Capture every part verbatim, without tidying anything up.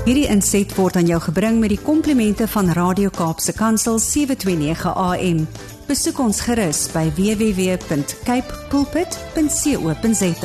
Hierdie inset word aan jou gebring met die komplimente van Radio Kaapse Kansel sewe twee nege A M. Besoek ons gerus by w w w punt cape pulpit punt co punt za.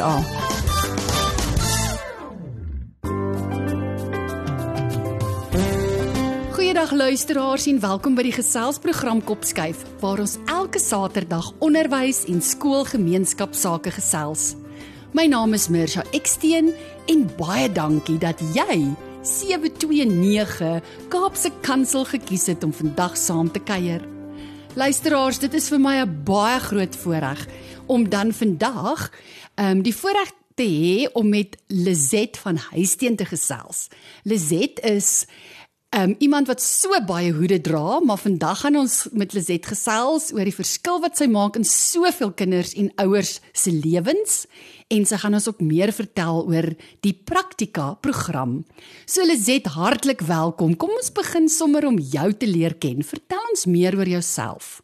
Goeiedag luisteraars en welkom by die geselsprogram Kopskuif, waar ons elke Saterdag onderwys en skoolgemeenskapsake gesels. My naam is Mirsha Eksteen en baie dankie dat jy sewe twee nege Kaapse Kansel gekies het om vandag saam te kuier. Luisteraars, dit is vir my 'n baie groot voorreg om dan vandag um, die voorreg te hê om met Lizet van Huisteen te gesels. Lizet is Um, iemand wat so baie hoede dra, maar vandag gaan ons met Lizet gesels oor die verskil wat sy maak in soveel kinders en ouers se lewens, en sy gaan ons ook meer vertel oor die Praktika program. So Lizet, hartlik welkom. Kom ons begin sommer om jou te leer ken. Vertel ons meer oor jouself.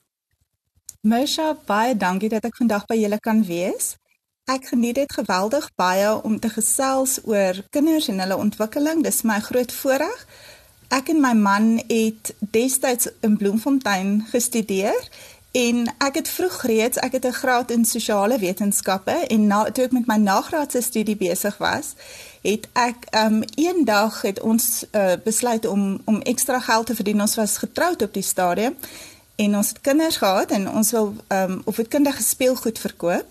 Mirsha, baie dankie dat ek vandag by julle kan wees. Ek geniet dit geweldig baie om te gesels oor kinders en hulle ontwikkeling. Dis my groot voorreg. Ek en my man het destyds in Bloemfontein gestudeer en ek het vroeg reeds, ek het 'n graad in sosiale wetenskappe en na, toe ek met my nagraadse studie besig was, het ek um, een dag het ons uh, besluit om, om extra geld te verdien. Ons was getroud op die stadium en ons het kinders gehad en ons wil um, opvoedkundige speelgoed verkoop.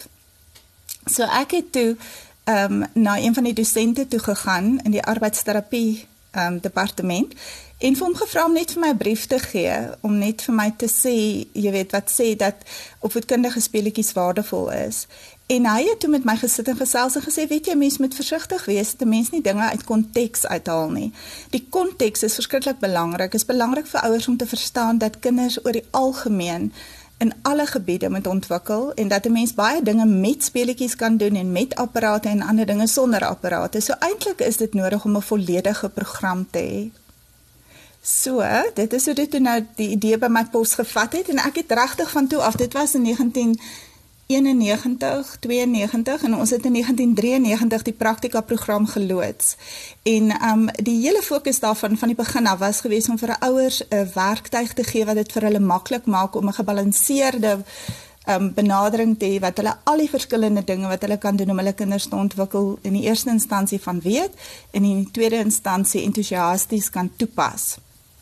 So ek het toe um, na een van die dosente toe gegaan in die arbeidsterapie Um, departement en vir hom gevra om net vir my 'n brief te gee, om net vir my te sê, jy weet wat sê dat opvoedkundige speletjies waardevol is. En hy het toe met my gesit en gesels en gesê, weet jy, mens moet versigtig wees dat 'n mens nie dinge uit konteks uithaal nie. Die konteks is verskriklik belangrik. Dit is belangrik vir ouers om te verstaan dat kinders oor die algemeen in alle gebiede moet ontwikkel en dat 'n mens baie dinge met speletjies kan doen en met apparate en ander dinge sonder apparate. So eintlik is dit nodig om 'n volledige program te hê. So, dit is hoe dit toe nou die idee by my pos gevat het en ek het regtig van toe af, dit was in negentien eenennegentig, tweeënnegentig en ons het in negentien drieënnegentig die Praktika program geloods. En um, die hele fokus daarvan van die begin af was gewees om vir ouers 'n werktuig te gee wat dit vir hulle maklik maak om 'n gebalanseerde um, benadering te hê wat hulle al die verskillende dinge wat hulle kan doen om hulle kinders te ontwikkel in die eerste instansie van weet en in die tweede instansie entoesiasties kan toepas.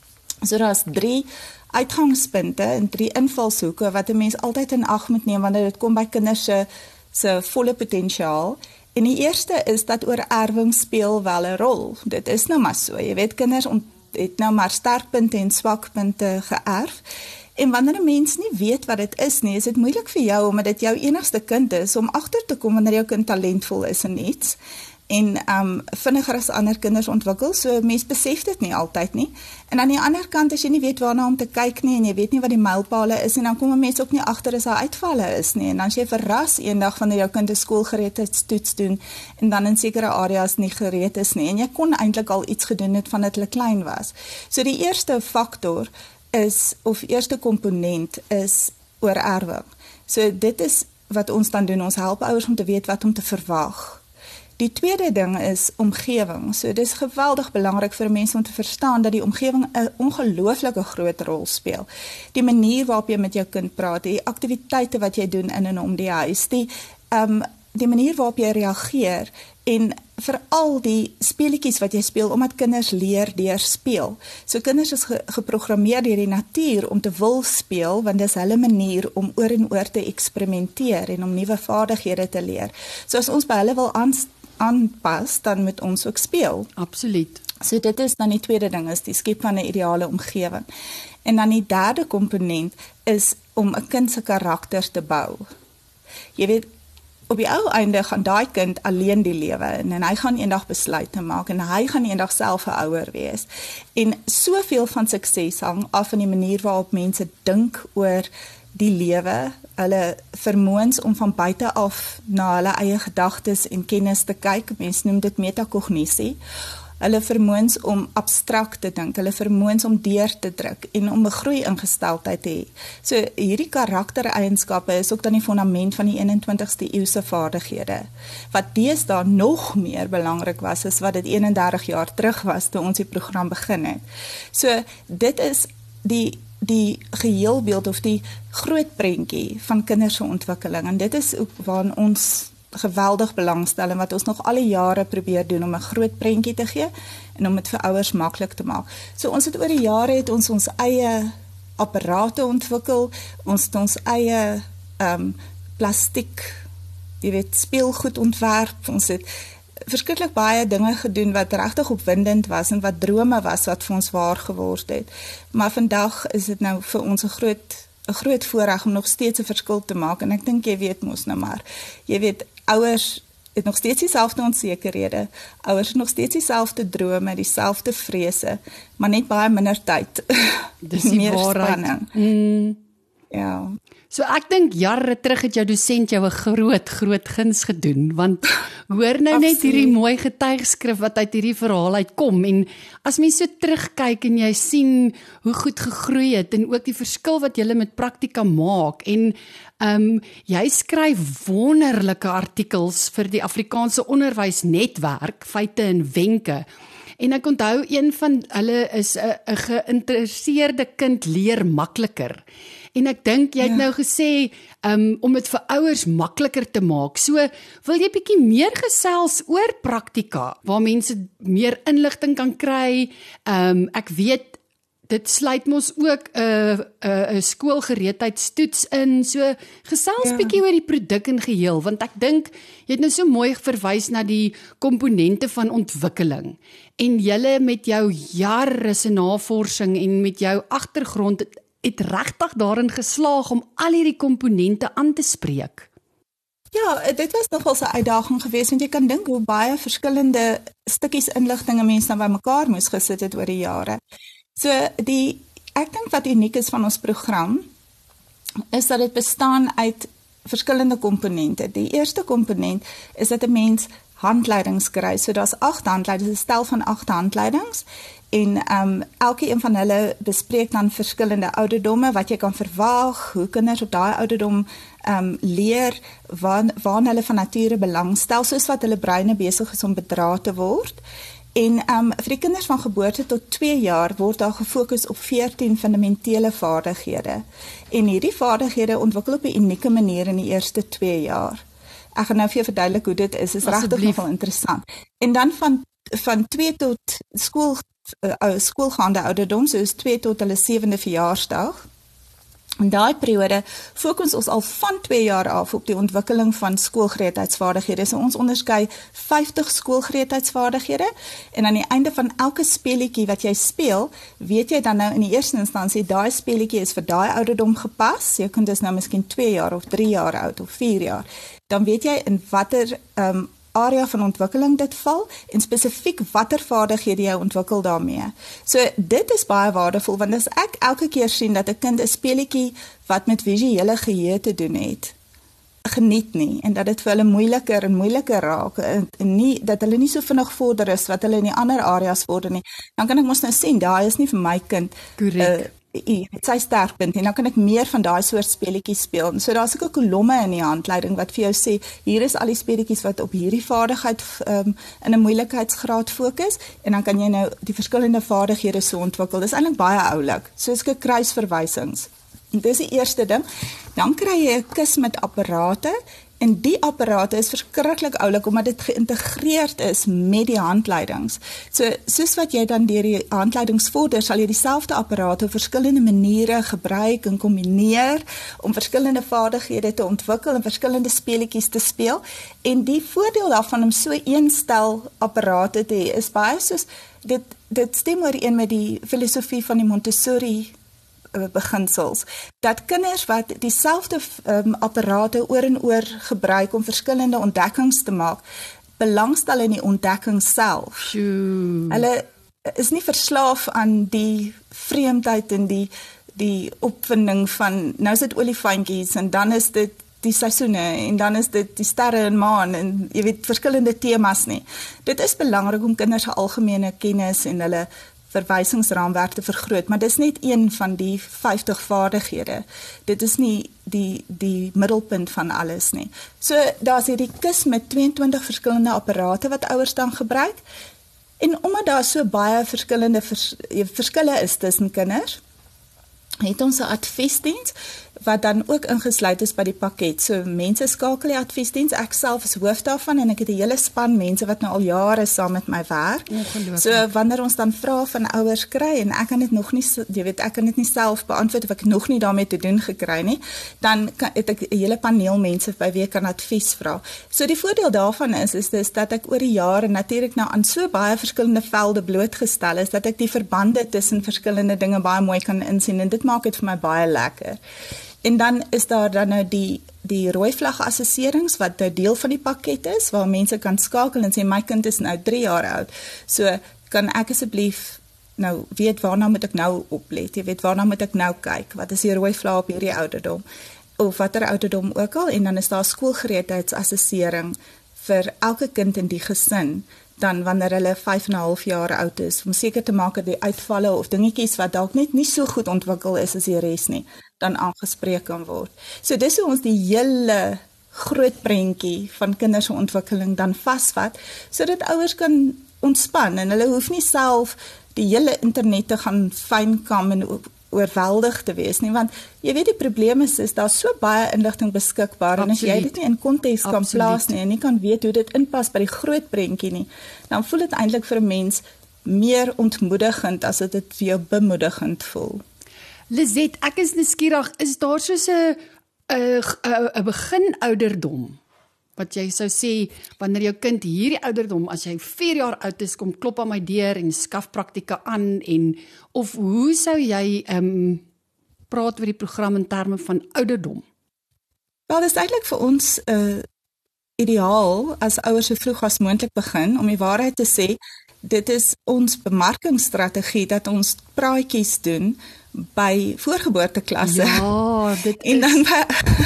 So daar's drie uitgangspunte en drie invalshoeke wat 'n mens altyd in ag moet neem wanneer dit kom by kinders se se volle potensiaal. En die eerste is dat oorerwing speel wel 'n rol. Dit is nou maar so. Jy weet, kinders het nou maar sterkpunte en swakpunte geërf. En wanneer 'n mens nie weet wat dit is nie, is dit moeilik vir jou omdat dit jou enigste kind is om agter te kom wanneer jou kind talentvol is in iets. En um, vinniger as ander kinders ontwikkel, so mens besef dit nie altyd nie. En aan die ander kant, as jy nie weet waarna om te kyk nie, en jy weet nie wat die mylpale is, en dan kom 'n mens ook nie agter as daar uitvalle is nie, en dan as jy verras eendag wanneer jou kind 'n skoolgereedheidstoets doen, en dan in sekere areas nie gereed is nie, en jy kon eintlik al iets gedoen het vandat hulle klein was. So die eerste faktor is, of eerste komponent is oorerwing. So dit is wat ons dan doen, ons help ouers om te weet wat om te verwag. Die tweede ding is omgewing. So dis geweldig belangrik vir mense om te verstaan dat die omgewing 'n ongelooflike groot rol speel. Die manier waarop jy met jou kind praat, die aktiwiteite wat jy doen in en om die huis, die um, die manier waarop jy reageer en veral die speletjies wat jy speel omdat kinders leer deur speel. So kinders is ge geprogrammeer deur die natuur om te wil speel want dis hulle manier om oor en oor te eksperimenteer en om nuwe vaardighede te leer. So as ons by hulle wil aanstel aanpas, dan moet ons ook speel. Absoluut. So dit is dan die tweede ding, is die skep van 'n ideale omgewing. En dan die derde komponent is om 'n kind se karakter te bou. Jy weet, op die ou einde gaan daai kind alleen die lewe in en hy gaan eendag besluite maak en hy gaan eendag self 'n ouer wees. En soveel van sukses hang af van die manier waarop mense dink oor die lewe, hulle vermoëns om van buite af na hulle eie gedagtes en kennis te kyk. Mense noem dit metakognisie. hulle vermoëns om abstrakt te dink, hulle vermoëns om deur te druk en om 'n groeiingesteldheid te hê. So hierdie karaktereienskappe is ook dan die fondament van die eenentwintigste eeuse vaardighede. Wat deesdae nog meer belangrik was as wat dit eenendertig jaar terug was toe ons die program begin het. So dit is die die geheelbeeld of die groot prentjie van kinders se ontwikkeling en dit is ook waar ons geweldig belangstel en wat ons nog al die jare probeer doen om 'n groot prentjie te gee en om dit vir ouers maklik te maak. So ons het oor die jare het ons ons eie apparate ontwikkel, ons het ons eie um, plastiek, jy weet, speelgoed ontwerp, ons het verskriklik baie dinge gedoen wat regtig opwindend was en wat drome was wat vir ons waar geword het. Maar vandag is dit nou vir ons 'n groot 'n groot voorreg om nog steeds 'n verskil te maak en ek dink jy weet mos nou maar. Jy weet ouers het nog steeds dieselfde onsekerhede. Ouers het nog steeds dieselfde drome, dieselfde vrese, maar net baie minder tyd. Dis die meer waarheid. spanning. Mm. Ja. So ek dink jare terug het jou dosent jou 'n groot groot guns gedoen want hoor nou net hierdie mooi getuigskrif wat uit hierdie verhaal uitkom en as mens so terugkyk en jy sien hoe goed gegroei het en ook die verskil wat jy met praktika maak en um, jy skryf wonderlike artikels vir die Afrikaanse Onderwysnetwerk, feite en wenke. En ek onthou een van hulle is 'n 'n geïnteresseerde kind leer makliker. En ek dink jy het ja. nou gesê um, om dit vir ouers makliker te maak. So wil jy bietjie meer gesels oor praktika waar mense meer inligting kan kry. Um, ek weet dit sluit mos ook 'n uh, 'n uh, uh, skoolgereedheidstoets in. So gesels ja. bietjie oor die produk in geheel want ek dink jy het nou so mooi verwys na die komponente van ontwikkeling. En julle met jou jare se navorsing en met jou agtergrond het, het regtig daarin geslaag om al hierdie komponente aan te spreek. Ja, dit was nogal 'n uitdaging geweest want jy kan dink hoe baie verskillende stukkies inligting mense dan bymekaar moes gesit het oor die jare. So die ek dink wat uniek is van ons program is dat dit bestaan uit verskillende komponente. Die eerste komponent is dat 'n mens handleidings kry. So daar's agt handleidings, 'n stel van agt handleidings en um, elke een van hulle bespreek dan verskillende ouderdomme wat jy kan verwag, hoe kinders op daai ouderdom um, leer, waar waar hulle van nature belangstel, soos wat hulle breine besig is om bedra te word. En um, vir die kinders van geboorte tot twee jaar word daar gefokus op veertien fundamentele vaardighede. En hierdie vaardighede ontwikkel op 'n unieke manier in die eerste twee jaar. Ek gaan nou vir jou verduidelik hoe dit is. Dit is regtig nogal interessant. En dan van van twee tot skool uh, skoolgaande ouderdom, soos twee tot hulle sewende verjaarsdag. In daai periode fokus ons al van twee jaar af op die ontwikkeling van skoolgereedheidsvaardighede. So ons onderskei vyftig skoolgereedheidsvaardighede en aan die einde van elke speletjie wat jy speel, weet jy dan nou in die eerste instansie daai speletjie is vir daai ouderdom gepas. Jy kan dus nou miskien twee jaar of drie jaar oud of vier jaar. Dan weet jy in watter um, area van ontwikkeling dit val en spesifiek watter vaardighede jy ontwikkel daarmee. So dit is baie waardevol want as ek elke keer sien dat 'n kind 'n speletjie wat met visuele geheue te doen het, geniet nie en dat dit vir hulle moeiliker en moeiliker raak en, en nie dat hulle nie so vinnig vorder is wat hulle in die ander areas vorder nie, dan kan ek mos nou sien daai is nie vir my kind korrek. Uh, sy sterkpunt en dan kan ek meer van daai soort speletjies speel. So daar's ook 'n kolomme in die handleiding wat vir jou sê hier is al die speletjies wat op hierdie vaardigheid um, in 'n moeilikheidsgraad fokus en dan kan jy nou die verskillende vaardighede so ontwikkel. Dis eintlik baie oulik. Soos 'n kruisverwysings. En dis die eerste ding. Dan kry jy 'n kus met apparate en die apparate is verskriklik oulik omdat dit geïntegreerd is met die handleidings. So soos wat jy dan deur die handleidings vorder, sal jy dieselfde apparate op verskillende maniere gebruik en kombineer om verskillende vaardighede te ontwikkel en verskillende speletjies te speel. En die voordeel daarvan om so een stel apparate te hê is baie soos dit dit stem ooreen met die filosofie van die Montessori beginsels, dat kinders wat dieselfde um, apparate oor en oor gebruik om verskillende ontdekkings te maak, belangstel in die ontdekking self. Shoo. Hulle is nie verslaaf aan die vreemdheid en die, die opwinding van, nou is dit olifantjies en dan is dit die seisoene en dan is dit die sterre en maan en jy weet verskillende temas nie. Dit is belangrik om kinders se algemene kennis en hulle verwysingsraamwerk te vergroot, maar dis net een van die vyftig vaardighede. Dit is nie die die middelpunt van alles nie. So daar's hierdie kus met tweeëntwintig verskillende apparate wat ouers dan gebruik. En omdat daar so baie verskillende vers, verskille is tussen kinders, het ons 'n adviesdiens wat dan ook ingesluit is by die pakket. So mense skakel die adviesdiens, ek self is hoof daarvan en ek het 'n hele span mense wat nou al jare saam met my werk. So wanneer ons dan vra van ouers kry en ek kan dit nog nie, jy weet, ek kan dit nie self beantwoord of ek nog nie daarmee te doen gekry nie, dan kan, het ek 'n hele paneel mense by wie ek kan advies vra. So die voordeel daarvan is is dis dat ek oor die jare natuurlik nou aan so baie verskillende velde blootgestel is dat ek die verbande tussen verskillende dinge baie mooi kan insien en dit maak dit vir my baie lekker. En dan is daar dan nou die die rooi vlag assesserings wat 'n deel van die pakket is waar mense kan skakel en sê my kind is nou drie jaar oud. So kan ek asseblief nou weet waarna moet ek nou oplet? Jy weet waarna moet ek nou kyk? Wat is die rooi vlag op hierdie ouderdom? Of watter ouderdom ook al en dan is daar skoolgereedheidsassessering vir elke kind in die gesin. Dan wanneer hulle vyf en 'n half jaar oud is, om seker te maak dat die uitvalle of dingetjies wat dalk net nie so goed ontwikkel is as die res nie, dan aangespreek kan word. So dis hoe ons die hele groot prentjie van kinders se ontwikkeling dan vasvat, sodat ouers kan ontspan en hulle hoef nie self die hele internet te gaan fynkam en oorweldig te wees nie, want jy weet die probleem is, is daar so baie inligting beskikbaar Absoluut. En as jy dit nie in konteks kan plaas nie en nie kan weet hoe dit inpas by die groot prentjie nie, dan voel dit eintlik vir 'n mens meer ontmoedigend as dit vir jou bemoedigend voel. Lizet, ek is nuuskierig, is daar soos 'n 'n 'n begin ouderdom wat jy sou sê wanneer jou kind hierdie ouderdom as jy vier jaar oud is kom klop aan my deur en skaf praktika aan en of hoe sou jy ehm um, praat oor die program in terme van ouderdom? Wel, dit is eintlik vir ons 'n uh, ideaal as ouers so vroeg as moontlik begin om die waarheid te sê. Dit is ons bemarkingsstrategie dat ons praatjies doen by voorgeboorteklasse. Ja, dit is... En dan by,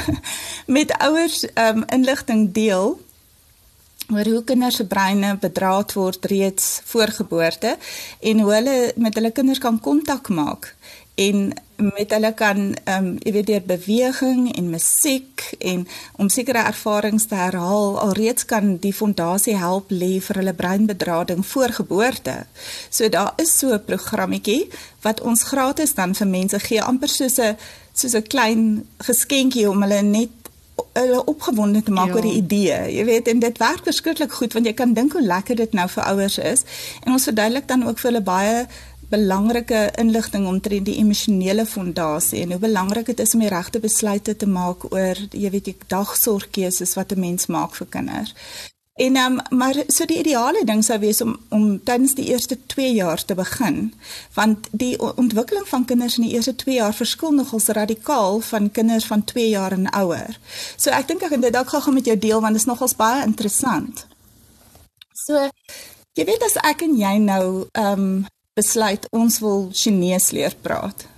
met ouers um, inligting deel oor hoe kinders se breine bedraad word reeds voor geboorte en hoe hulle met hulle kinders kan kontak maak en met hulle kan um, jy weet deur beweging en musiek en om sekere ervarings te herhaal alreeds kan die fondasie help lê vir hulle breinbedrading voor geboorte. So daar is so 'n programmetjie wat ons gratis dan vir mense gee, amper soos 'n soos 'n klein geskenkie om hulle net hulle opgewonde te maak ja. oor die idee. Jy weet, en dit werk verskriklik goed want jy kan dink hoe lekker dit nou vir ouers is en ons verduidelik dan ook vir hulle baie belangrike inligting omtrent die emosionele fondasie en hoe belangrik dit is om die regte besluite te maak oor, jy weet, die dagsorgkeuses wat 'n mens maak vir kinders. En um, maar so die ideale ding sou wees om om tydens die eerste twee jaar te begin, want die ontwikkeling van kinders in die eerste twee jaar verskil nogals radikaal van kinders van twee jaar en ouer. So ek dink ek kan dit dalk gou met jou deel want dit is nogals baie interessant. So jy weet as ek en jy nou um, besluit ons wil Chinees leer praat,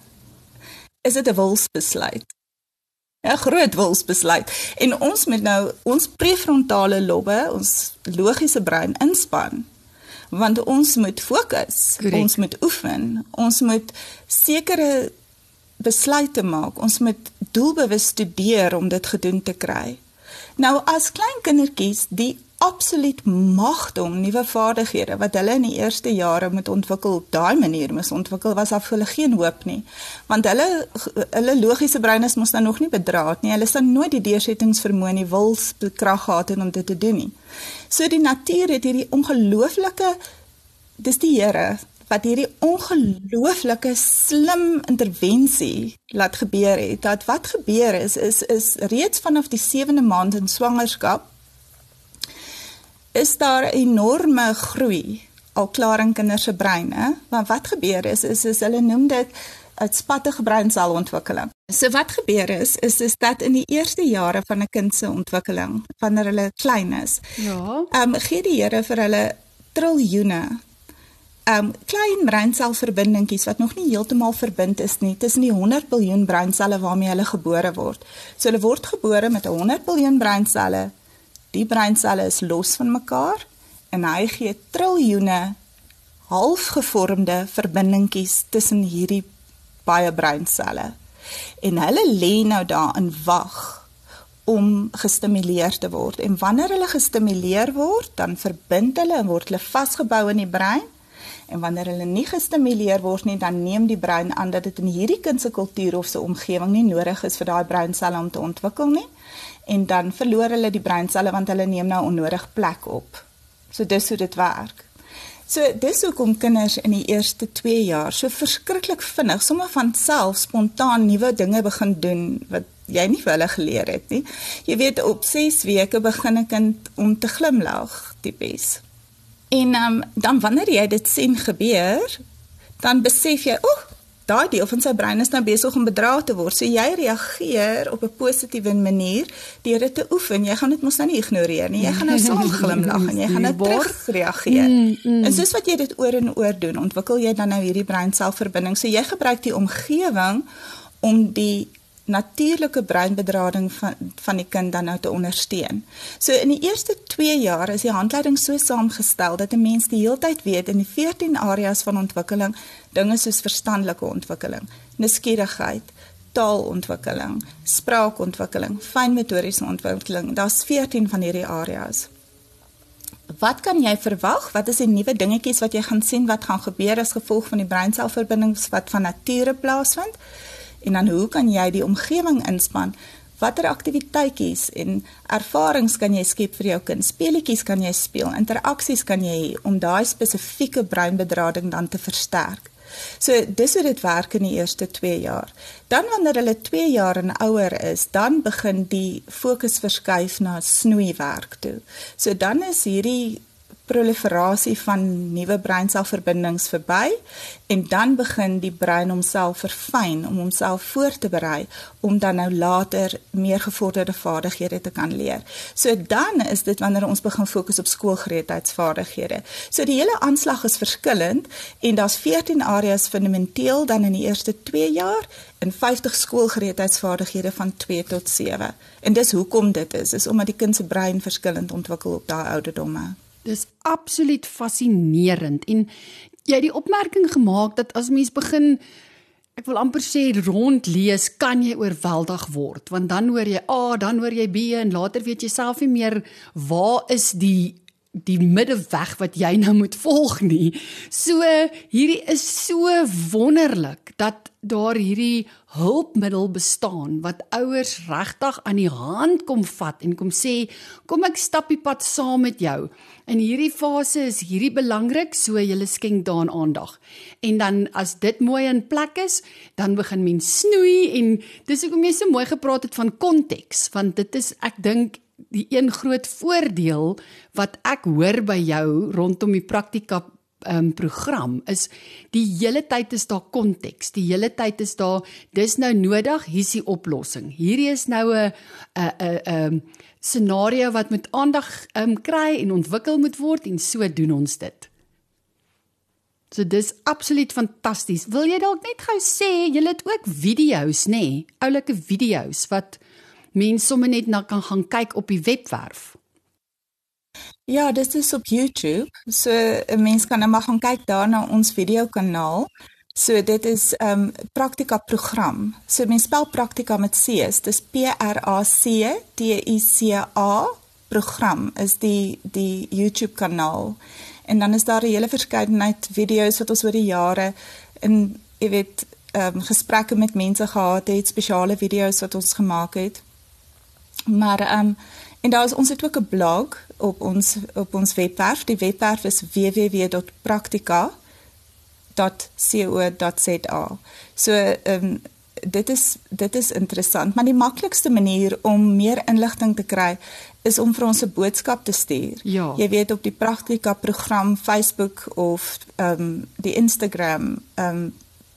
is dit 'n wilsbesluit. 'n groot wilsbesluit. En ons moet nou ons prefrontale lobbe, ons logiese brein inspann, want ons moet fokus, Correct. Ons moet oefen, ons moet sekere besluite maak, ons moet doelbewus studeer om dit gedoen te kry. Nou as klein kindertjies die absoluut magdom nuwe vaardighede wat hulle in die eerste jare moet ontwikkel op daai manier moes ontwikkel, was af hulle geen hoop nie. Want hulle hulle logiese brein is mos nou nog nie bedraad nie. Hulle sal nooit die deursettingsvermoë en die wilskrag gehad het om dit te doen nie. So die natuur het hierdie ongelooflike, dis die Here wat hierdie ongelooflike slim intervensie laat gebeur het. Dat wat gebeur is is is reeds vanaf die sewende maand in swangerskap is daar enorme groei al klaar in kinders se breine, want wat gebeur is, is, is hulle noem dit uitspattige breinselontwikkeling. So wat gebeur is, is, is dat in die eerste jare van 'n kind se ontwikkeling, wanneer hulle klein is, ja. um, gee die Here vir hulle triljoene um, klein breinselverbindingkies wat nog nie heeltemal verbind is nie, tussen die honderd biljoen breinselle waarmee hulle gebore word. So hulle word gebore met honderd biljoen breinselle, die breinselle is los van mekaar, en hy gee triljoene halfgevormde verbindingkies tussen hierdie baie breinselle. En hulle lê nou daar in wag om gestimuleer te word. En wanneer hulle gestimuleer word, dan verbind hulle en word hulle vasgebou in die brein. En wanneer hulle nie gestimuleer word nie, dan neem die brein aan dat dit in hierdie kind se kultuur of se omgewing nie nodig is vir daai breinselle om te ontwikkel nie. En dan verloor hulle die breinselle want hulle neem nou onnodig plek op. So dis hoe dit werk. So dis hoekom kinders in die eerste twee jaar so verskriklik vinnig, sommer van self spontaan nuwe dinge begin doen wat jy nie vir hulle geleer het nie. Jy weet, op ses weke begin 'n kind om te glimlag, tipies. En um, dan wanneer jy dit sien gebeur, dan besef jy, oeh, daai deel van sy brein is nou besig om bedra te word. So jy reageer op 'n positiewe manier deur dit te oefen. Jy gaan dit mos nou nie ignoreer nie. Jy gaan nou saam glimlag en jy gaan nou terug reageer. Mm, mm. En soos wat jy dit oor en oor doen, ontwikkel jy dan nou hierdie breinselverbinding. So jy gebruik die omgewing om die natuurlike breinbedrading van, van die kind dan nou te ondersteun. So in die eerste twee jaar is die handleiding so saamgestel dat 'n mens die heeltyd weet in die veertien areas van ontwikkeling, dinge soos verstandelike ontwikkeling, nuuskierigheid, taalontwikkeling, spraakontwikkeling, fynmotoriese ontwikkeling, daar's veertien van hierdie areas. Wat kan jy verwag? Wat is die nuwe dingetjies wat jy gaan sien wat gaan gebeur as gevolg van die breinselverbindings wat van nature plaasvind? En dan hoe kan jy die omgewing inspan? Watter aktiwiteitjies en ervarings kan jy skep vir jou kind? Speletjies kan jy speel, interaksies kan jy hê om daai spesifieke breinbedrading dan te versterk. So dis hoe dit werk in die eerste twee jaar. Dan wanneer hulle twee jaar en ouer is, dan begin die fokus verskuif na snoeiwerk toe. So dan is hierdie proliferasie van nuwe breinselverbindings verby en dan begin die brein homself verfyn om homself voor te berei om dan nou later meer gevorderde vaardighede te kan leer. So dan is dit wanneer ons begin fokus op skoolgereedheidsvaardighede. So die hele aanslag is verskillend en daar's veertien areas fundamenteel dan in die eerste twee jaar en vyftig skoolgereedheidsvaardighede van twee tot sewe. En dis hoekom dit is, is omdat die kind se brein verskillend ontwikkel op daai ouderdomme. Dis absoluut fascinerend en jy het die opmerking gemaak dat as mens begin, ek wil amper sê rondlees, kan jy oorweldig word, want dan hoor jy A, dan hoor jy B en later weet jy self nie meer waar is die die middeweg wat jy nou moet volg nie. So hierdie is so wonderlik dat daar hierdie hulpmiddel bestaan wat ouers regtig aan die hand kom vat en kom sê, kom ek stap die pad saam met jou. In hierdie fase is hierdie belangrik, so jy skenk daaraan aandag. En dan as dit mooi in plek is, dan begin mens snoei en dis hoekom jy so mooi gepraat het van konteks, want dit is, ek dink, die een groot voordeel wat ek hoor by jou rondom die praktika um, program is, die hele tyd is daar konteks, die hele tyd is daar, dis nou nodig, hier is die oplossing. Hierdie is nou 'n 'n 'n scenario wat met aandag um, kry en ontwikkel moet word en so doen ons dit. So dis absoluut fantasties. Wil jy dalk net gou sê, jy het ook video's, nê? Nee? Oulike video's wat mense sommer net na kan gaan kyk op die webwerf. Ja, dit is op YouTube. So 'n mens kan nou maar gaan kyk daar na ons videokanaal. So dit is 'n um, praktika program. So mens spel praktika met C's. Dis P R A C T I C A program is die die YouTube kanaal. En dan is daar 'n hele verskeidenheid video's wat ons oor die jare in, jy weet, um, gesprekke met mense gehad het, spesiale video's wat ons gemaak het. Maar um, en daar is ons het ook 'n blog op ons op ons webwerf. Die webwerf is w w w dot praktika dot co dot z a. So um, dit is dit is interessant, maar die maklikste manier om meer inligting te kry is om vir ons 'n boodskap te stuur. Ja. Jy weet op die praktika program Facebook of um, die Instagram um,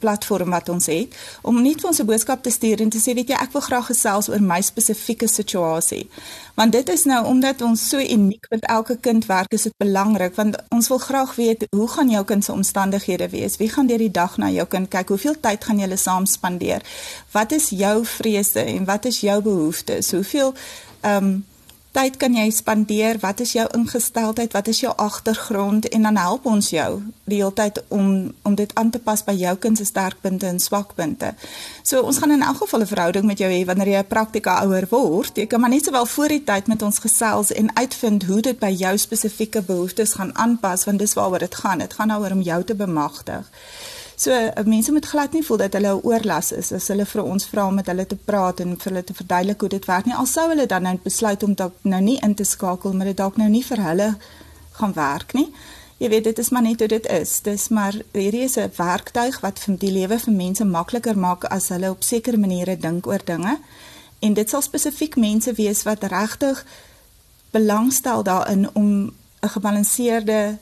platform wat ons het, om net vir ons 'n boodskap te stuur en te sê, weet jy, ek wil graag gesels oor my spesifieke situasie. Want dit is nou, omdat ons so uniek met elke kind werk, is dit belangrik, want ons wil graag weet, hoe gaan jou kind se omstandighede wees? Wie gaan deur die dag na jou kind kyk? Hoeveel tyd gaan julle saam spandeer? Wat is jou vrese en wat is jou behoeftes? Hoeveel um, tyd kan jy spandeer? Wat is jou ingesteldheid? Wat is jou agtergrond? En dan help ons jou die hele tyd om, om dit aan te pas by jou kind se sterkpunte en swakpunte. So ons gaan in elk geval 'n verhouding met jou hê wanneer jy 'n praktika ouer word. Jy kan maar net sowel voor die tyd met ons gesels en uitvind hoe dit by jou spesifieke behoeftes gaan aanpas, want dis waaroor dit gaan. Dit gaan daaroor om jou te bemagtig. So, mense moet glad nie voel dat hulle 'n oorlas is, as hulle vir ons vra om met hulle te praat en vir hulle te verduidelik hoe dit werk nie, al sou hulle dan nou besluit om dalk nou nie in te skakel, maar dit dalk nou nie vir hulle gaan werk nie. Jy weet, dit is maar net hoe dit is. Dis maar, hierdie is 'n werktuig wat vir die lewe vir mense makliker maak as hulle op sekere maniere dink oor dinge. En dit sal spesifiek mense wees wat regtig belangstel daarin om 'n gebalanseerde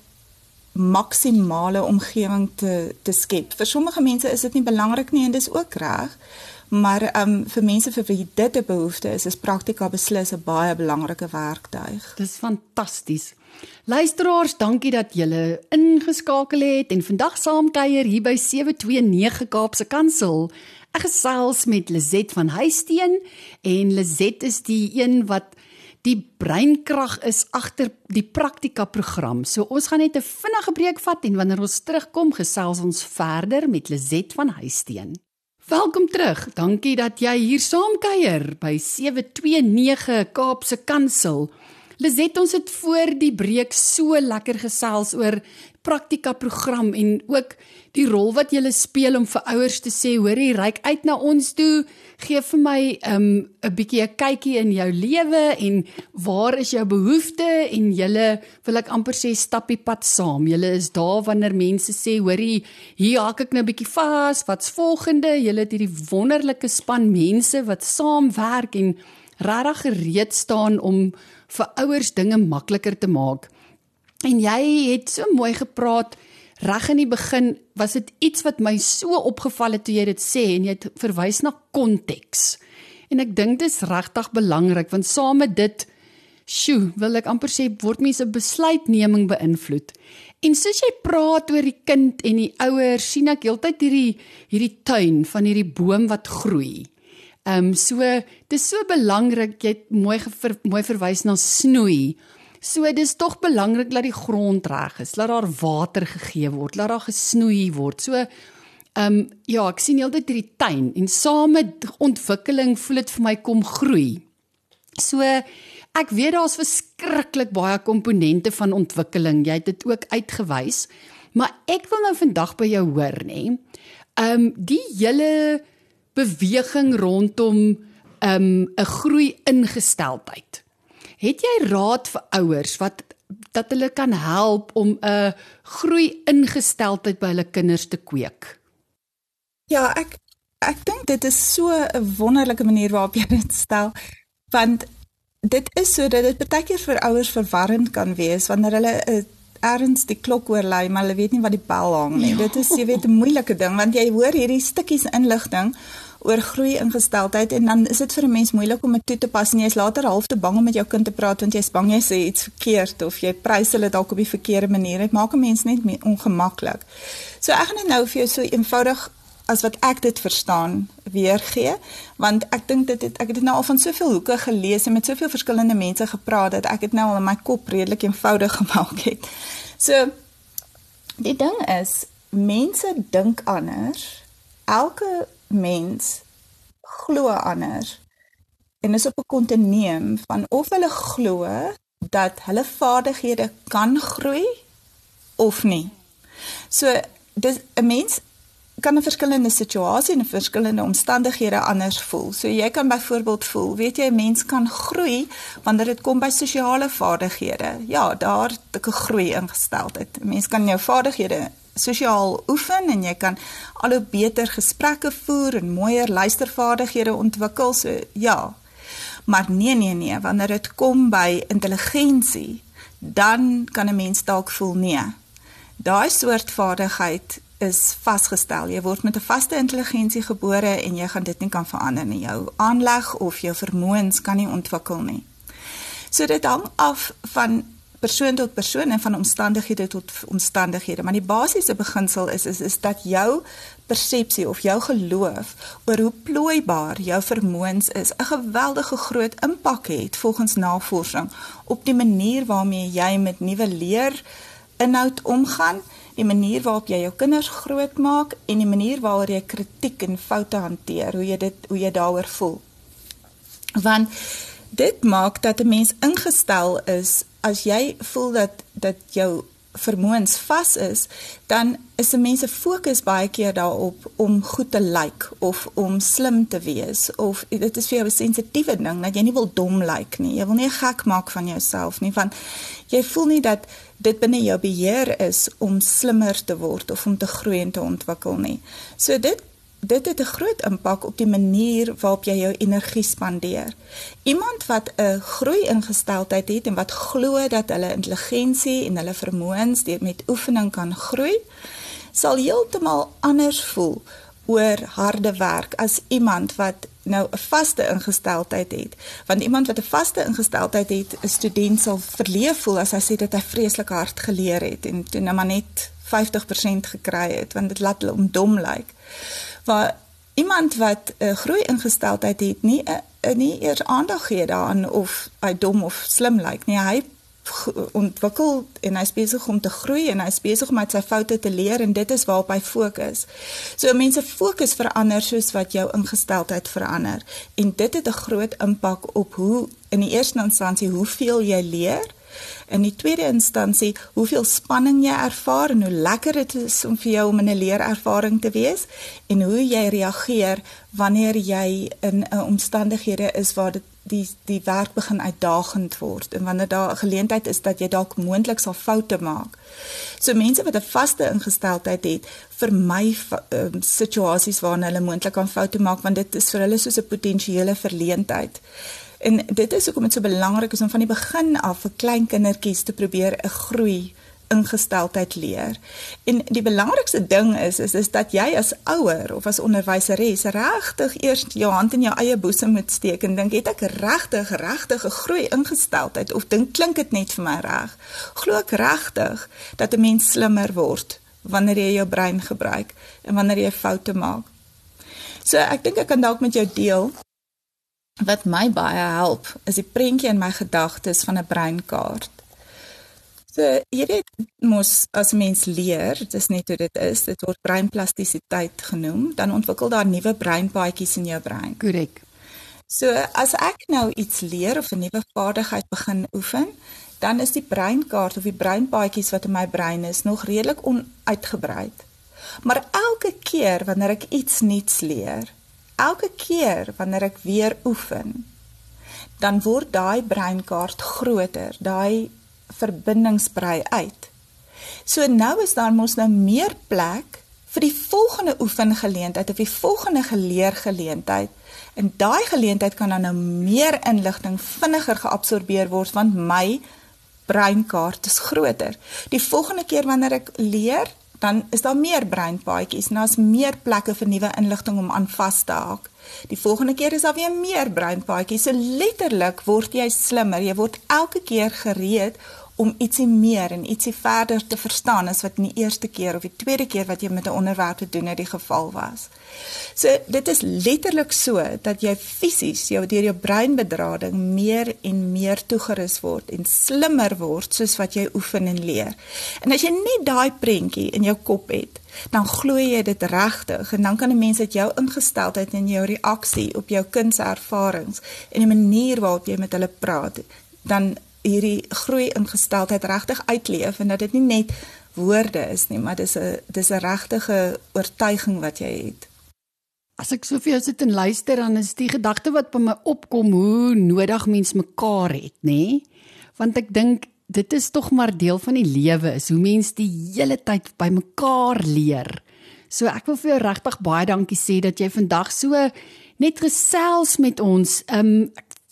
maksimale omgewing te, te skep. Vir sommige mense is dit nie belangrik nie en dis ook reg, maar um, vir mense vir wie dit 'n behoefte is, is praktika beslis 'n baie belangrike werktuig. Dis fantasties. Luisteraars, dankie dat julle ingeskakel het en vandag saamkuier hier by sewe twee nege Kaapse Kansel. Ek gesels met Lizet van Huisteen en Lizet is die een wat die breinkrag is agter die praktika program. So ons gaan net 'n vinnige breek vat en wanneer ons terugkom, gesels ons verder met Lizet van Huisteen. Welkom terug. Dankie dat jy hier saamkuier by sewe twee nege Kaapse Kansel. Lizet, ons het voor die breek so lekker gesels oor praktika program en ook die rol wat julle speel om vir ouers te sê, hoorie, reik uit na ons toe, gee vir my 'n um, 'n bietjie 'n kykie in jou lewe en waar is jou behoefte en julle, wil ek amper sê, stappie pad saam. Julle is daar wanneer mense sê, hoorie, hier haak ek nou 'n bietjie vas, wat's volgende? Julle het hierdie wonderlike span mense wat saamwerk en regtig gereed staan om vir ouers dinge makliker te maak. En jy het so mooi gepraat, reg in die begin was dit iets wat my so opgeval het toe jy dit sê, en jy het verwys na konteks. En ek dink dit is regtig belangrik, want saam met dit, sjoe, wil ek amper sê, word mense besluitneming beïnvloed. En soos jy praat oor die kind en die ouers, sien ek heeltyd hierdie, hierdie tuin van hierdie boom wat groei. Um, so, dit is so belangrik, jy het mooi, gever, mooi verwys na snoei. So, dit is toch belangrik dat die grond reg is, laat daar water gegee word, laat daar gesnoei word. So, um, ja, ek sien heeltyd hierdie tuin, en saam met ontwikkeling voel dit vir my kom groei. So, ek weet daar is verskriklik baie komponente van ontwikkeling, jy het dit ook uitgewys, maar ek wil nou vandag by jou hoor, nee, um, die hele beweging rondom 'n um, groei ingesteldheid. Het jy raad vir ouers wat dat hulle kan help om 'n groei ingesteldheid by hulle kinders te kweek? Ja, ek ek dink dit is so 'n wonderlike manier waarop jy dit stel, want dit is so dat dit baie keer vir ouers verwarrend kan wees wanneer hulle 'n uh, ergens die klok oorlei, maar hulle weet nie wat die bel hang nie. Ja. Dit is, jy weet, 'n moeilike ding, want jy hoor hierdie stukkies inligting oor groei ingesteldheid, en dan is dit vir 'n mens moeilik om dit toe te pas, en jy is later half te bang om met jou kind te praat, want jy is bang jy sê iets verkeerd, of jy prys hulle dalk op die verkeerde manier. Dit maak 'n mens net ongemaklik. So ek gaan dit nou vir jou so eenvoudig as wat ek dit verstaan weergee, want ek dink dit het, ek het dit nou al van soveel hoeke gelees en met soveel verskillende mense gepraat, dat ek het nou al in my kop redelik eenvoudig gemaak het. So, die ding is, mense dink anders, elke mens glo anders, en is op 'n kontinuum van of hulle glo dat hulle vaardighede kan groei, of nie. So, dis 'n mens kan 'n verskillende situasie en verskillende omstandighede anders voel. So jy kan byvoorbeeld voel, weet jy, 'n mens kan groei wanneer dit kom by sosiale vaardighede. Ja, daar het ek 'n groei ingesteldheid. 'n Mens kan jou vaardighede sosiaal oefen en jy kan al hoe beter gesprekke voer en mooier luistervaardighede ontwikkel. So ja. Maar nee nee nee, wanneer dit kom by intelligensie, dan kan 'n mens dalk voel nee. Daai soort vaardigheid is vasgestel. Jy word met 'n vaste intelligensie gebore en jy gaan dit nie kan verander nie. Jou aanleg of jou vermoëns kan nie ontwikkel nie. So dit hang af van persoon tot persoon en van omstandighede tot omstandighede, maar die basiese beginsel is, is, is dat jou persepsie of jou geloof oor hoe plooibaar jou vermoëns is, 'n geweldige groot impak het volgens navorsing op die manier waarmee jy met nuwe leerinhoud omgaan, die manier waarop jy jou kinders grootmaak en die manier waarop jy kritiek en foute hanteer, hoe jy dit, hoe jy daaroor voel. Want dit maak dat 'n mens ingestel is, as jy voel dat, dat jou vermoëns vas is, dan is 'n mens se fokus baie keer daarop om goed te lyk, of om slim te wees, of dit is vir jou 'n sensitiewe ding, dat jy nie wil dom lyk nie, jy wil nie gek maak van jouself nie, want jy voel nie dat dit binne jou beheer is om slimmer te word, of om te groei en te ontwikkel nie. So dit Dit het 'n groot impak op die manier waarop jy jou energie spandeer. Iemand wat 'n groei-ingesteldheid het en wat glo dat hulle intelligensie en hulle vermoëns deur met oefening kan groei, sal heeltemal anders voel oor harde werk as iemand wat nou 'n vaste ingesteldheid het. Want iemand wat 'n vaste ingesteldheid het, 'n student sal verleef voel as hy sê dat hy vreeslik hard geleer het en toe nou maar net vyftig persent gekry het, want dit laat hulle om dom lyk. Waar iemand wat 'n uh, groei-ingesteldheid het, nie, uh, nie eers aandag gee daaraan of hy dom of slim lyk nie. Hy ontwikkel en hy is besig om te groei en hy is besig om uit sy foute te leer en dit is waarop hy fokus. So mense fokus verander soos wat jou ingesteldheid verander. En dit het 'n groot impak op hoe, in die eerste instansie, hoeveel jy leer. In die tweede instansie, hoeveel spanning jy ervaar en hoe lekker dit is om vir jou om in 'n leerervaring te wees en hoe jy reageer wanneer jy in 'n omstandighede is waar dit die die werk begin uitdagend word en wanneer daar 'n geleentheid is dat jy dalk moontlik sal foute maak. So mense wat 'n vaste ingesteldheid het, vermy um, situasies waarin hulle moontlik kan foute maak, want dit is vir hulle soos 'n potensiële verleentheid. En dit is hoekom dit so belangrik is om van die begin af vir klein kindertjies te probeer 'n groei ingesteldheid leer. En die belangrikste ding is, is, is dat jy as ouer of as onderwyseres regtig eers jou hand in jou eie boesem moet steek en dink, het ek regtig, regtig 'n groei ingesteldheid, of dink, klink dit net vir my reg? Glo ek regtig dat 'n mens slimmer word wanneer jy jou brein gebruik en wanneer jy foute maak? So ek dink ek kan dalk met jou deel. Wat my baie help, is die prentjie in my gedagtes van 'n breinkaart. So, jy weet, mos, as mens leer, dit is net hoe dit is, dit word breinplastisiteit genoem, dan ontwikkel daar nuwe breinpaadjies in jou brein. Korrek. So, as ek nou iets leer of 'n nuwe vaardigheid begin oefen, dan is die breinkaart of die breinpaadjies wat in my brein is, nog redelik onuitgebreid. Maar elke keer wanneer ek iets nuuts leer, elke keer wanneer ek weer oefen, dan word daai breinkaart groter, daai verbindingsbrei uit. So nou is daar mos nou meer plek vir die volgende oefengeleentheid of die volgende geleergeleentheid. En daai geleentheid kan dan nou meer inligting vinniger geabsorbeer word, want my breinkaart is groter. Die volgende keer wanneer ek leer, dan is daar meer breinpaadjies en daar is meer plekke vir nuwe inligting om aan vas te haak. Die volgende keer is daar weer meer breinpaadjies. So letterlik word jy slimmer. Jy word elke keer gereed om ietsie meer en ietsie verder te verstaan as wat in die eerste keer of die tweede keer wat jy met 'n onderwerp te doen het die geval was. So dit is letterlik so dat jy fisies jou deur jou breinbedrading meer en meer toegerus word en slimmer word soos wat jy oefen en leer. En as jy net daai prentjie in jou kop het, dan glo jy dit regtig en dan kan 'n mens uit jou ingesteldheid en jou reaksie op jou kind se ervarings en die manier waarop jy met hulle praat, dan hierdie groei ingesteldheid regtig uitleef en dat dit nie net woorde is nie, maar dis 'n dis 'n regtige oortuiging wat jy het. As ek so vir jou sit en luister, dan is die gedagte wat by my opkom hoe nodig mens mekaar het, nê? Want ek dink dit is tog maar deel van die lewe, is hoe mens die hele tyd by mekaar leer. So ek wil vir jou regtig baie dankie sê dat jy vandag so net gesels met ons. Um, ek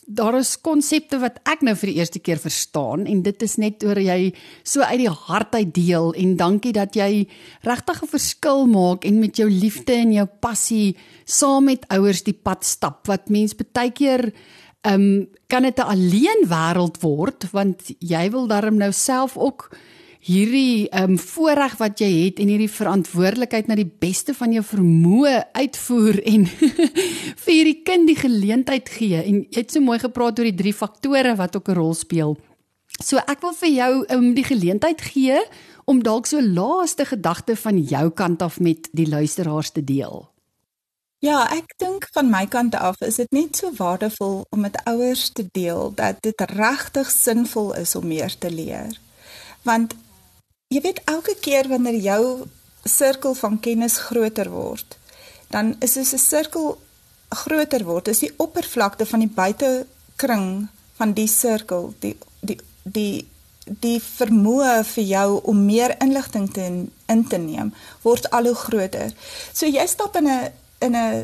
daar is konsepte wat ek nou vir die eerste keer verstaan en dit is net oor jy so uit die hart uit deel en dankie dat jy regtig 'n verskil maak en met jou liefde en jou passie saam met ouers die pad stap wat mens baie keer um, kan dit 'n alleen wêreld word want jy wil darm nou self ook hierdie um, voorreg wat jy het en hierdie verantwoordelikheid na die beste van jou vermoë uitvoer en vir hierdie kind die geleentheid gee. En jy het so mooi gepraat oor die drie faktore wat ook 'n rol speel. So ek wil vir jou um, die geleentheid gee om dalk so laaste gedagte van jou kant af met die luisteraars te deel. Ja, ek dink van my kant af is dit net so waardevol om met ouers te deel dat dit regtig sinvol is om meer te leer. Want jy weet, elke keer wanneer jou sirkel van kennis groter word, dan is soos 'n sirkel groter word, is die oppervlakte van die buitekring van die sirkel, die die die die vermoë vir jou om meer inligting te in, in te neem, word al hoe groter. So jy stap in 'n in 'n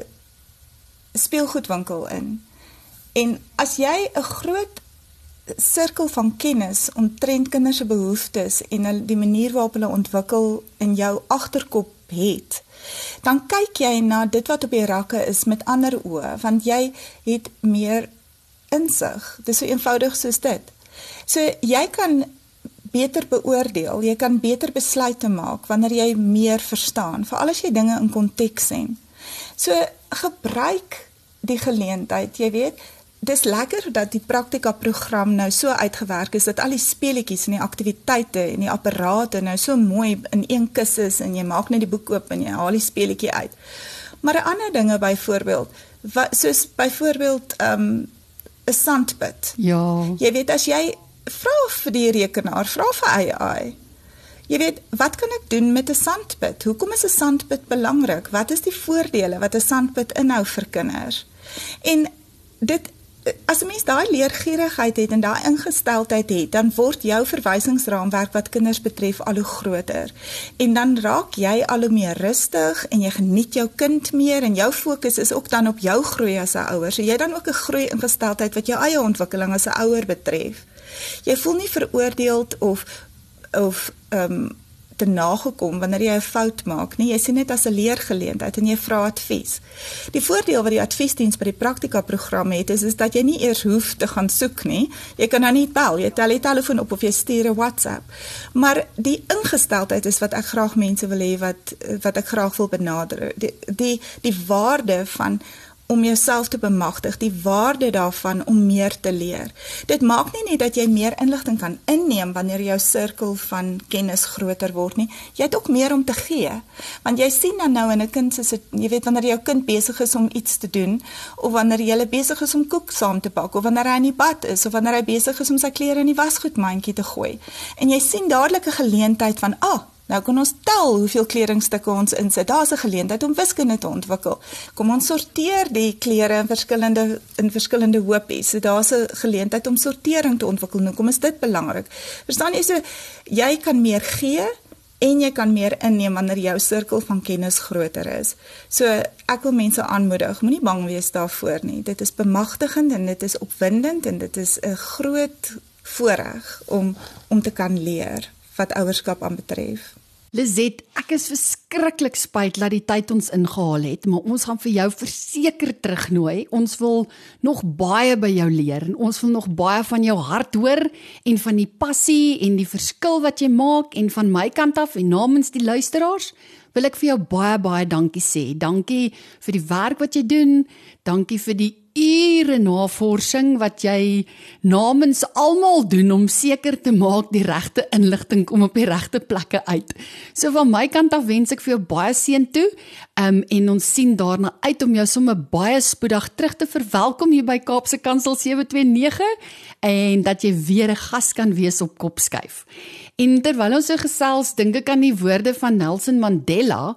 speelgoedwinkel in. En as jy 'n groot sirkel van kennis omtrent kinders se behoeftes en die manier waarop hulle ontwikkel in jou agterkop het, dan kyk jy na dit wat op die rakke is met ander oë, want jy het meer insig. Dis so eenvoudig soos dit. So jy kan beter beoordeel, jy kan beter besluite maak wanneer jy meer verstaan, veral as jy dinge in konteks sien. So gebruik die geleentheid, jy weet, dis lekker dat die praktika program nou so uitgewerk is, dat al die speletjies en die aktiwiteite en die apparate nou so mooi in een kus is, en jy maak net die boek oop en jy haal die speletjie uit. Maar 'n ander dinge byvoorbeeld, wat, soos byvoorbeeld um, 'n sandpit. Ja. Jy weet, as jy vra vir die rekenaar, vra vir A I, jy weet, wat kan ek doen met 'n sandpit? Hoekom is 'n sandpit belangrik? Wat is die voordele wat 'n sandpit inhou vir kinders? En dit, as 'n mens daai leergierigheid het en daai ingesteldheid het, dan word jou verwysingsraamwerk wat kinders betref al hoe groter. En dan raak jy al hoe meer rustig en jy geniet jou kind meer en jou fokus is ook dan op jou groei as 'n ouer. So jy dan ook 'n groei ingesteldheid wat jou eie ontwikkeling as 'n ouer betref. Jy voel nie veroordeeld of of um, te nagekom wanneer jy 'n fout maak nie. Jy sien dit as 'n leergeleentheid en jy vra advies. Die voordeel wat die adviesdiens by die praktika program het, is, is dat jy nie eers hoef te gaan soek nie. Jy kan nou nie bel, jy tel die telefoon op of jy stuur 'n WhatsApp. Maar die ingesteldheid is wat ek graag mense wil hê, wat, wat ek graag wil benadru. Die, die, die waarde van om jouself te bemagtig, die waarde daarvan om meer te leer. Dit maak nie net dat jy meer inligting kan inneem wanneer jou sirkel van kennis groter word nie, jy het ook meer om te gee. Want jy sien dan nou in 'n kind, soos het, jy weet, wanneer jou kind besig is om iets te doen, of wanneer jy besig is om koek saam te pak, of wanneer hy in die bad is, of wanneer hy besig is om sy klere in die wasgoedmandjie te gooi. En jy sien dadelik 'n geleentheid van, ah, nou kan ons tel hoeveel kledingstukke ons insit. Daar is 'n geleentheid om wiskunde te ontwikkel. Kom ons sorteer die klere in verskillende in verskillende hoopies. So daar is 'n geleentheid om sortering te ontwikkel. Nou kom is dit belangrik. Verstaan jy, so jy kan meer gee en jy kan meer inneem wanneer jou sirkel van kennis groter is. So ek wil mense aanmoedig, moenie bang wees daarvoor nie. Dit is bemagtigend en dit is opwindend en dit is 'n groot voorreg om om te kan leer wat ouerskap aanbetref. Lizet, ek is verskriklik spyt dat die tyd ons ingehaal het, maar ons gaan vir jou verseker terugnooi. Ons wil nog baie by jou leer en ons wil nog baie van jou hart hoor en van die passie en die verskil wat jy maak, en van my kant af en namens die luisteraars wil ek vir jou baie baie dankie sê. Dankie vir die werk wat jy doen, dankie vir die ure navorsing wat jy namens almal doen om seker te maak die regte inligting kom op die regte plekke uit. So van my kant af wens ek vir jou baie seën toe, um, en ons sien daarna uit om jou sommer baie spoedig terug te verwelkom hier by Kaapse Kansel sewe twee nege en dat jy weer 'n gas kan wees op Kopskuif. En terwyl ons so gesels, dink ek aan die woorde van Nelson Mandela,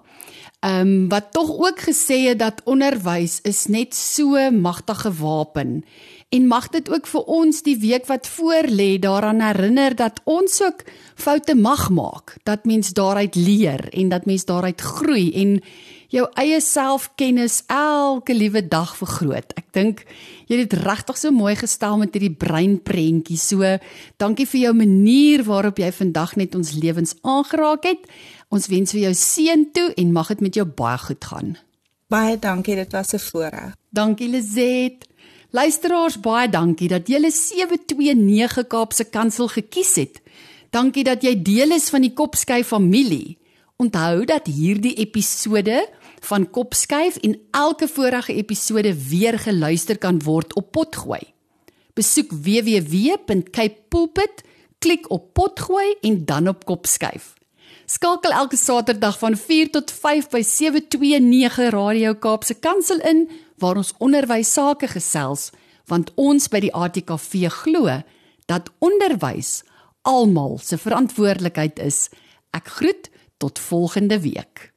Um, wat tog ook gesê het dat onderwys is net so magtige wapen. En mag dit ook vir ons die week wat voor lê daaraan herinner dat ons ook foute mag maak, dat mens daaruit leer en dat mens daaruit groei. En jou eie selfkennis elke liewe dag vergroot. Ek dink jy het dit regtig so mooi gestel met hierdie breinprentjie. So, dankie vir jou manier waarop jy vandag net ons lewens aangeraak het. Ons wens vir jou seën toe en mag dit met jou baie goed gaan. Baie dankie, dit was 'n voorreg. Dankie Lizet. Luisteraars, baie dankie dat julle sewe twee nege Kaapse Kansel gekies het. Dankie dat jy deel is van die Kopskyf familie. Onthou dat hierdie episode van Kopskyf en elke vorige episode weer geluister kan word op Potgooi. Besoek w w w punt cape pulpit, klik op Potgooi en dan op Kopskyf. Skakel elke Saterdag van vier tot vyf by sewe twee nege Radio Kaapse Kansel in, waar ons onderwys sake gesels, want ons by die A T K V glo dat onderwys almal se verantwoordelikheid is. Ek groet tot volgende week.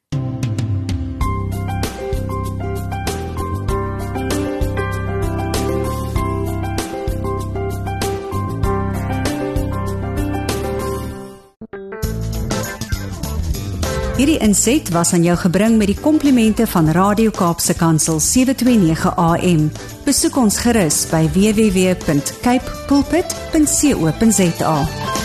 Hierdie inset was aan jou gebring met die komplimente van Radio Kaapse Kansel sewe twee nege A M. Besoek ons gerus by w w w punt cape pulpit punt co punt za.